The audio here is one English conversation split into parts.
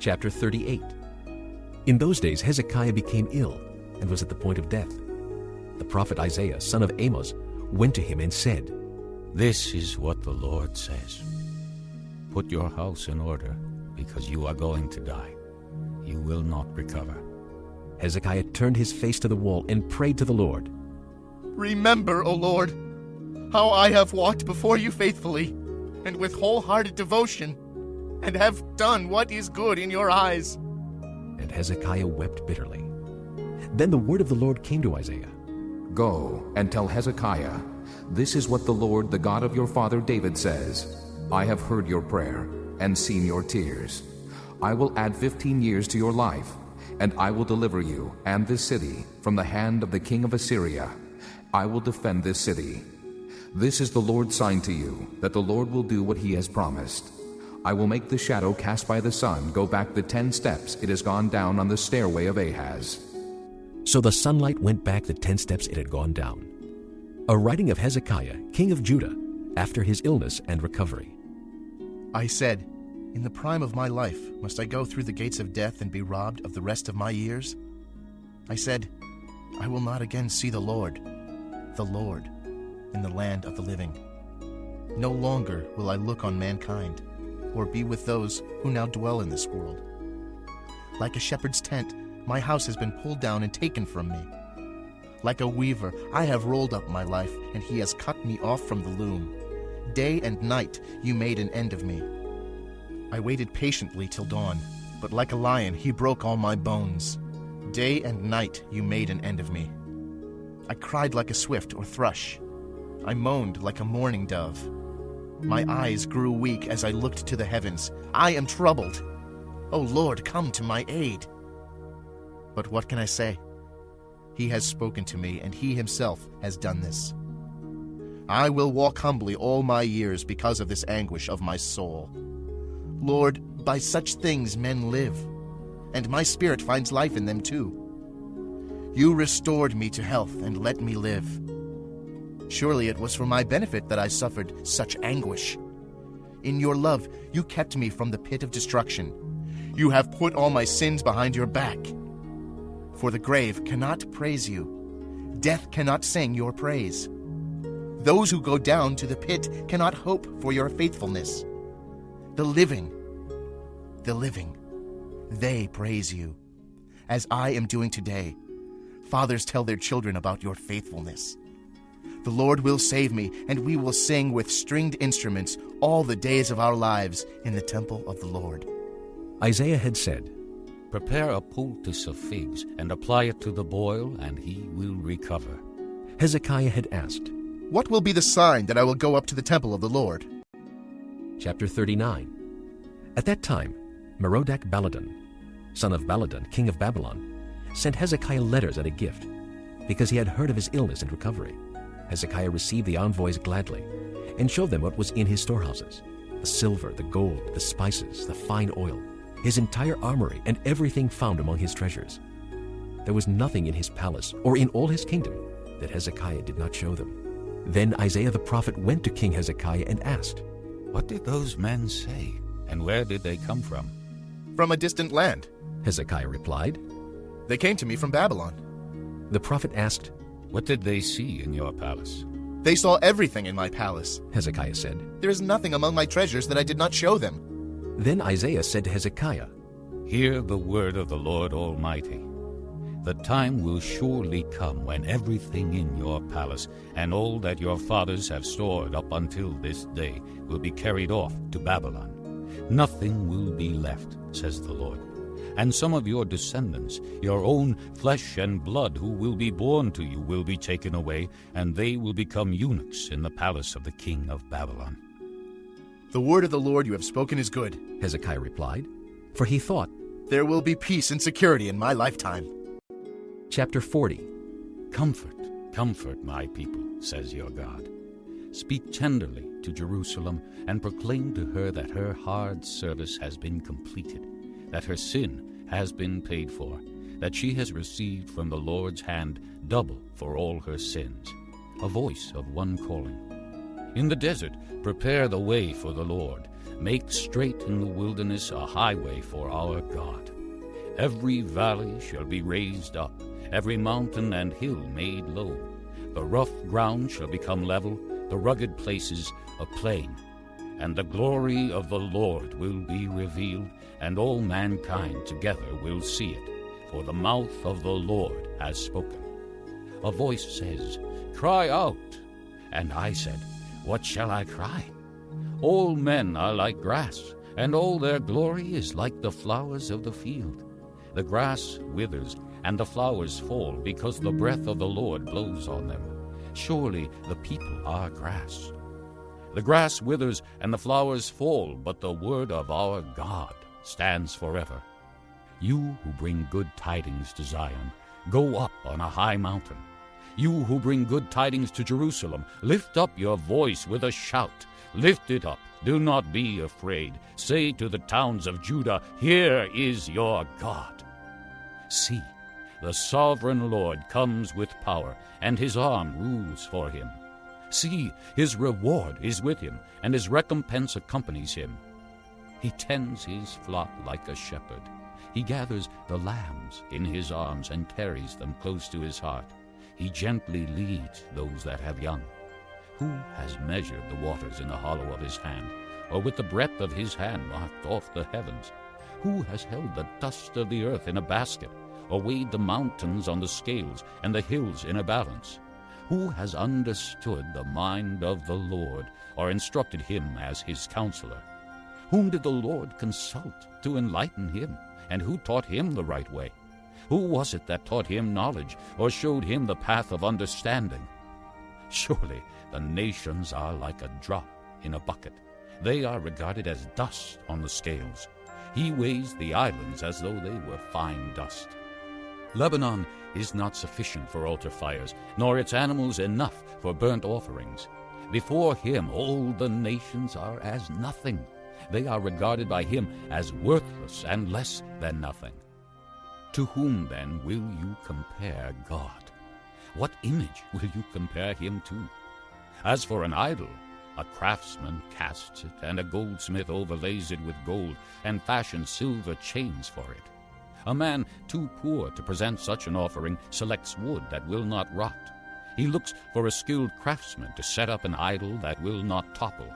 Chapter 38. In those days Hezekiah became ill and was at the point of death. The prophet Isaiah, son of Amos, went to him and said, This is what the Lord says. Put your house in order, because you are going to die. You will not recover. Hezekiah turned his face to the wall and prayed to the Lord. Remember, O Lord, how I have walked before you faithfully and with wholehearted devotion, and have done what is good in your eyes. And Hezekiah wept bitterly. Then the word of the Lord came to Isaiah. Go and tell Hezekiah, this is what the Lord, the God of your father David says. I have heard your prayer and seen your tears. I will add 15 years to your life, and I will deliver you and this city from the hand of the king of Assyria. I will defend this city. This is the Lord's sign to you, that the Lord will do what he has promised. I will make the shadow cast by the sun go back the 10 steps it has gone down on the stairway of Ahaz. So the sunlight went back the 10 steps it had gone down. A writing of Hezekiah, king of Judah, after his illness and recovery. I said, in the prime of my life, must I go through the gates of death and be robbed of the rest of my years? I said, I will not again see the Lord, in the land of the living. No longer will I look on mankind, or be with those who now dwell in this world. Like a shepherd's tent, my house has been pulled down and taken from me. Like a weaver, I have rolled up my life, and he has cut me off from the loom. Day and night you made an end of me. I waited patiently till dawn, but like a lion he broke all my bones. Day and night you made an end of me. I cried like a swift or thrush. I moaned like a mourning dove. My eyes grew weak as I looked to the heavens. I am troubled. O Lord, come to my aid. But what can I say? He has spoken to me, and he himself has done this. I will walk humbly all my years because of this anguish of my soul. Lord, by such things men live, and my spirit finds life in them too. You restored me to health and let me live. Surely it was for my benefit that I suffered such anguish. In your love, you kept me from the pit of destruction. You have put all my sins behind your back. For the grave cannot praise you. Death cannot sing your praise. Those who go down to the pit cannot hope for your faithfulness. The living, they praise you, as I am doing today. Fathers tell their children about your faithfulness. The Lord will save me, and we will sing with stringed instruments all the days of our lives in the temple of the Lord. Isaiah had said, Prepare a poultice of figs, and apply it to the boil, and he will recover. Hezekiah had asked, What will be the sign that I will go up to the temple of the Lord? Chapter 39. At that time, Merodach-Baladan, son of Baladan, king of Babylon, sent Hezekiah letters and a gift, because he had heard of his illness and recovery. Hezekiah received the envoys gladly, and showed them what was in his storehouses, the silver, the gold, the spices, the fine oil, his entire armory, and everything found among his treasures. There was nothing in his palace or in all his kingdom that Hezekiah did not show them. Then Isaiah the prophet went to King Hezekiah and asked, What did those men say, and where did they come from? From a distant land. Hezekiah replied. They came to me from Babylon. The prophet asked, What did they see in your palace? They saw everything in my palace. Hezekiah said. There is nothing among my treasures that I did not show them. Then Isaiah said to Hezekiah, Hear the word of the Lord Almighty. The time will surely come when everything in your palace and all that your fathers have stored up until this day will be carried off to Babylon. Nothing will be left, says the Lord. And some of your descendants, your own flesh and blood, who will be born to you, will be taken away, and they will become eunuchs in the palace of the king of Babylon. The word of the Lord you have spoken is good, Hezekiah replied, for he thought, There will be peace and security in my lifetime. Chapter 40. Comfort my people, says your God. Speak tenderly to Jerusalem, and proclaim to her that her hard service has been completed, that her sin has been paid for, that she has received from the Lord's hand double for all her sins. A voice of one calling. In the desert, prepare the way for the Lord. Make straight in the wilderness a highway for our God. Every valley shall be raised up, every mountain and hill made low. The rough ground shall become level, the rugged places a plain. And the glory of the Lord will be revealed, and all mankind together will see it, for the mouth of the Lord has spoken. A voice says, "Cry out." And I said, "What shall I cry?" All men are like grass, and all their glory is like the flowers of the field. The grass withers, and the flowers fall, because the breath of the Lord blows on them. Surely the people are grass. The grass withers and the flowers fall, but the word of our God stands forever. You who bring good tidings to Zion, go up on a high mountain. You who bring good tidings to Jerusalem, lift up your voice with a shout. Lift it up, do not be afraid. Say to the towns of Judah, "Here is your God." See, the sovereign Lord comes with power, and his arm rules for him. See, his reward is with him, and his recompense accompanies him. He tends his flock like a shepherd. He gathers the lambs in his arms and carries them close to his heart. He gently leads those that have young. Who has measured the waters in the hollow of his hand, or with the breadth of his hand marked off the heavens? Who has held the dust of the earth in a basket, or weighed the mountains on the scales and the hills in a balance? Who has understood the mind of the Lord, or instructed him as his counselor? Whom did the Lord consult to enlighten him, and who taught him the right way? Who was it that taught him knowledge, or showed him the path of understanding? Surely the nations are like a drop in a bucket. They are regarded as dust on the scales. He weighs the islands as though they were fine dust. Lebanon is not sufficient for altar fires, nor its animals enough for burnt offerings. Before him all the nations are as nothing. They are regarded by him as worthless and less than nothing. To whom then will you compare God? What image will you compare him to? As for an idol, a craftsman casts it, and a goldsmith overlays it with gold, and fashions silver chains for it. A man too poor to present such an offering selects wood that will not rot. He looks for a skilled craftsman to set up an idol that will not topple.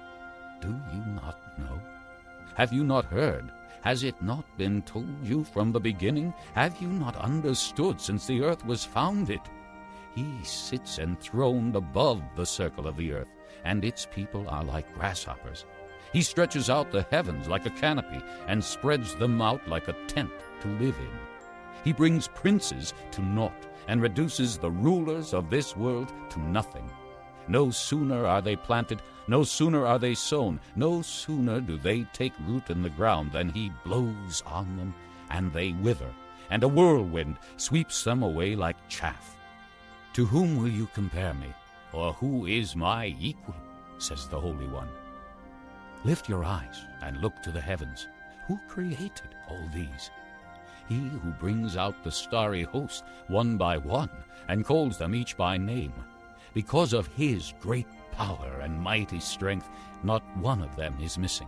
Do you not know? Have you not heard? Has it not been told you from the beginning? Have you not understood since the earth was founded? He sits enthroned above the circle of the earth, and its people are like grasshoppers. He stretches out the heavens like a canopy, and spreads them out like a tent to live in. He brings princes to naught, and reduces the rulers of this world to nothing. No sooner are they planted, no sooner are they sown, no sooner do they take root in the ground than he blows on them, and they wither, and a whirlwind sweeps them away like chaff. To whom will you compare me, or who is my equal? Says the Holy One. Lift your eyes and look to the heavens. Who created all these? He who brings out the starry host one by one, and calls them each by name. Because of his great power and mighty strength, not one of them is missing.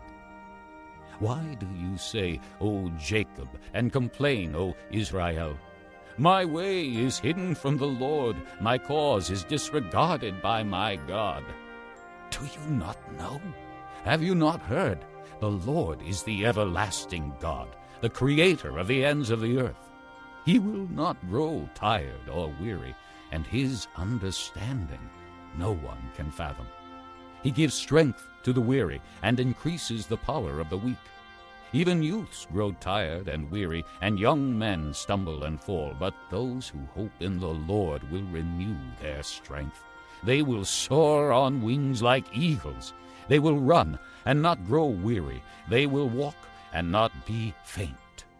Why do you say, O Jacob, and complain, O Israel? My way is hidden from the Lord, my cause is disregarded by my God. Do you not know? Have you not heard? The Lord is the everlasting God, the creator of the ends of the earth. He will not grow tired or weary, and his understanding no one can fathom. He gives strength to the weary and increases the power of the weak. Even youths grow tired and weary, and young men stumble and fall, but those who hope in the Lord will renew their strength. They will soar on wings like eagles. They will run and not grow weary. They will walk and not be faint.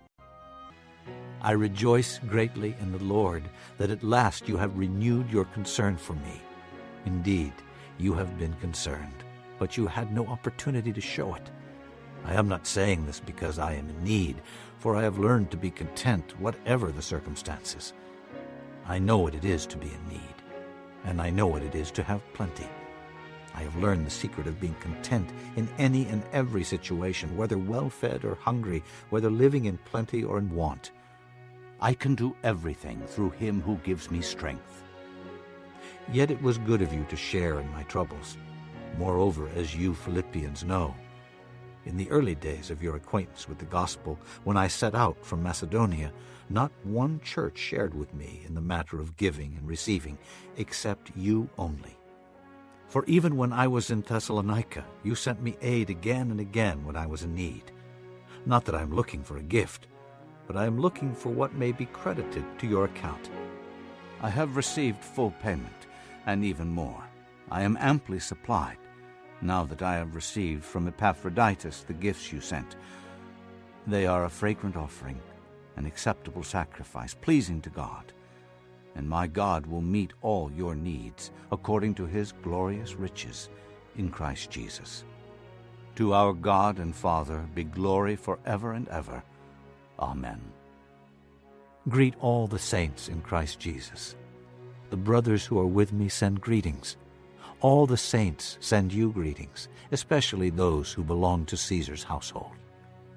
I rejoice greatly in the Lord that at last you have renewed your concern for me. Indeed, you have been concerned, but you had no opportunity to show it. I am not saying this because I am in need, for I have learned to be content whatever the circumstances. I know what it is to be in need, and I know what it is to have plenty. I have learned the secret of being content in any and every situation, whether well-fed or hungry, whether living in plenty or in want. I can do everything through him who gives me strength. Yet it was good of you to share in my troubles. Moreover, as you Philippians know, in the early days of your acquaintance with the gospel, when I set out from Macedonia, not one church shared with me in the matter of giving and receiving, except you only. For even when I was in Thessalonica, you sent me aid again and again when I was in need. Not that I am looking for a gift, but I am looking for what may be credited to your account. I have received full payment, and even more. I am amply supplied, now that I have received from Epaphroditus the gifts you sent. They are a fragrant offering, an acceptable sacrifice, pleasing to God. And my God will meet all your needs according to his glorious riches in Christ Jesus. To our God and Father be glory forever and ever. Amen. Greet all the saints in Christ Jesus. The brothers who are with me send greetings. All the saints send you greetings, especially those who belong to Caesar's household.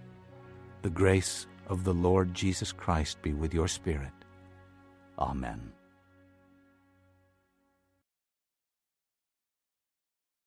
The grace of the Lord Jesus Christ be with your spirit. Amen.